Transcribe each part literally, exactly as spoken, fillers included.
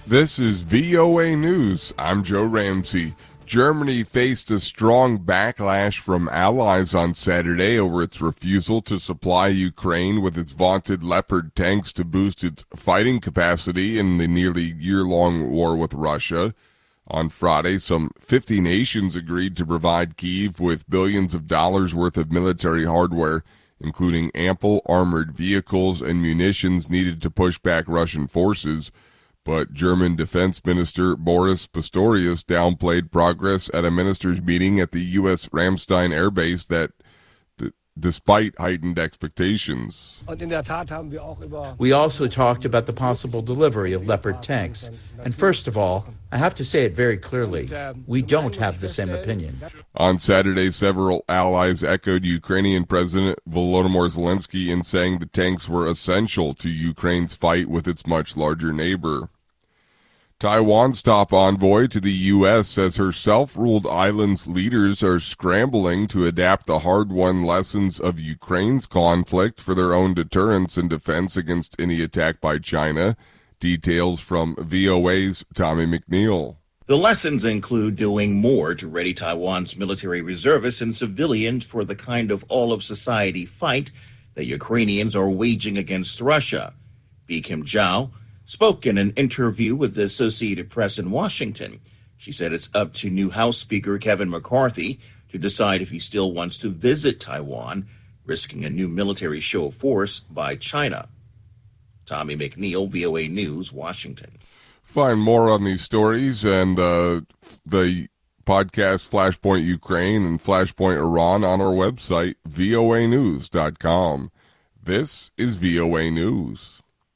This is V O A News. I'm Joe Ramsey. Germany faced a strong backlash from allies on Saturday over its refusal to supply Ukraine with its vaunted Leopard tanks to boost its fighting capacity in the nearly year-long war with Russia. On Friday, some fifty nations agreed to provide Kyiv with billions of dollars worth of military hardware, including ample armored vehicles and munitions needed to push back Russian forces. But German Defense Minister Boris Pistorius downplayed progress at a ministers' meeting at the U S Ramstein Air Base that, d- despite heightened expectations. We also talked about the possible delivery of Leopard tanks. And first of all, I have to say it very clearly, we don't have the same opinion. On Saturday, several allies echoed Ukrainian President Volodymyr Zelensky in saying the tanks were essential to Ukraine's fight with its much larger neighbor. Taiwan's top envoy to the U S says her self-ruled island's leaders are scrambling to adapt the hard-won lessons of Ukraine's conflict for their own deterrence and defense against any attack by China. Details from V O A's Tommy McNeil. The lessons include doing more to ready Taiwan's military reservists and civilians for the kind of all-of-society fight that Ukrainians are waging against Russia. Bi Kim Zhao spoke in an interview with the Associated Press in Washington. She said it's up to new House Speaker Kevin McCarthy to decide if he still wants to visit Taiwan, risking a new military show of force by China. Tommy McNeil, V O A News, Washington. Find more on these stories and uh, the podcast Flashpoint Ukraine and Flashpoint Iran on our website, V O A news dot com. This is V O A News.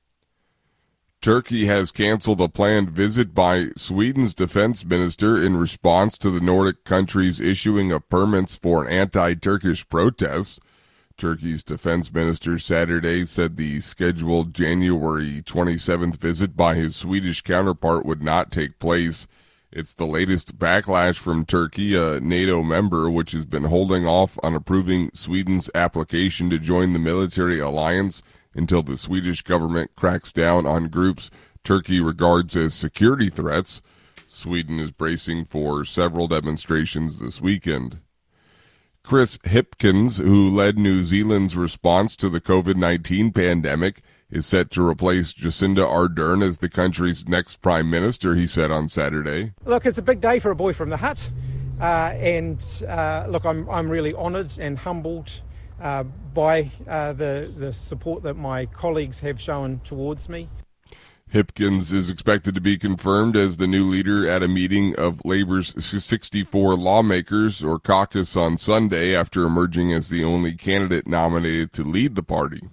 Turkey has canceled a planned visit by Sweden's defense minister in response to the Nordic countries issuing of permits for anti-Turkish protests. Turkey's defense minister Saturday said the scheduled January twenty-seventh visit by his Swedish counterpart would not take place. It's the latest backlash from Turkey, a NATO member, which has been holding off on approving Sweden's application to join the military alliance until the Swedish government cracks down on groups Turkey regards as security threats. Sweden is bracing for several demonstrations this weekend. Chris Hipkins, who led New Zealand's response to the covid nineteen pandemic, is set to replace Jacinda Ardern as the country's next prime minister, he said on Saturday. Look, it's a big day for a boy from the hut. Uh, and, uh, look, I'm, I'm really honoured and humbled Uh, by uh, the, the support that my colleagues have shown towards me. Hipkins is expected to be confirmed as the new leader at a meeting of Labour's sixty-four lawmakers, or caucus, on Sunday after emerging as the only candidate nominated to lead the party.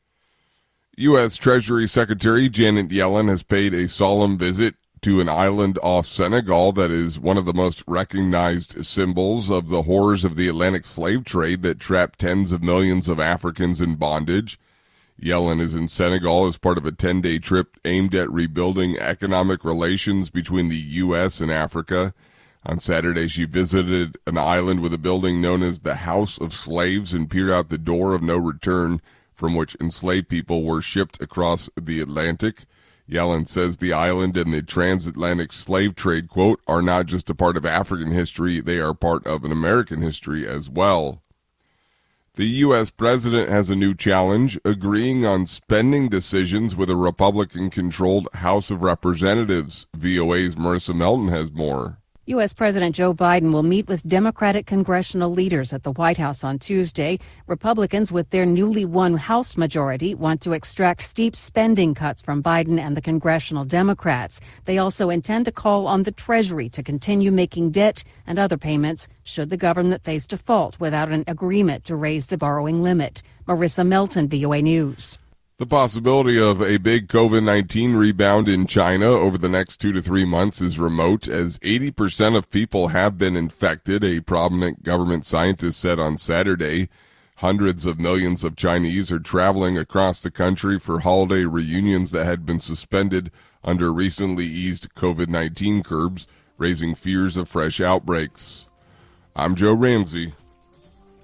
U S Treasury Secretary Janet Yellen has paid a solemn visit to an island off Senegal that is one of the most recognized symbols of the horrors of the Atlantic slave trade that trapped tens of millions of Africans in bondage. Yellen is in Senegal as part of a ten-day trip aimed at rebuilding economic relations between the U S and Africa. On Saturday, she visited an island with a building known as the House of Slaves and peered out the door of no return from which enslaved people were shipped across the Atlantic. Yellen says the island and the transatlantic slave trade, quote, are not just a part of African history, they are part of an American history as well. The U S president has a new challenge, agreeing on spending decisions with a Republican-controlled House of Representatives. V O A's Marissa Melton has more. U S. President Joe Biden will meet with Democratic congressional leaders at the White House on Tuesday. Republicans, with their newly won House majority, want to extract steep spending cuts from Biden and the congressional Democrats. They also intend to call on the Treasury to continue making debt and other payments should the government face default without an agreement to raise the borrowing limit. Marissa Melton, V O A News. The possibility of a big covid nineteen rebound in China over the next two to three months is remote, as eighty percent of people have been infected, a prominent government scientist said on Saturday. Hundreds of millions of Chinese are traveling across the country for holiday reunions that had been suspended under recently eased covid nineteen curbs, raising fears of fresh outbreaks. I'm Joe Ramsey.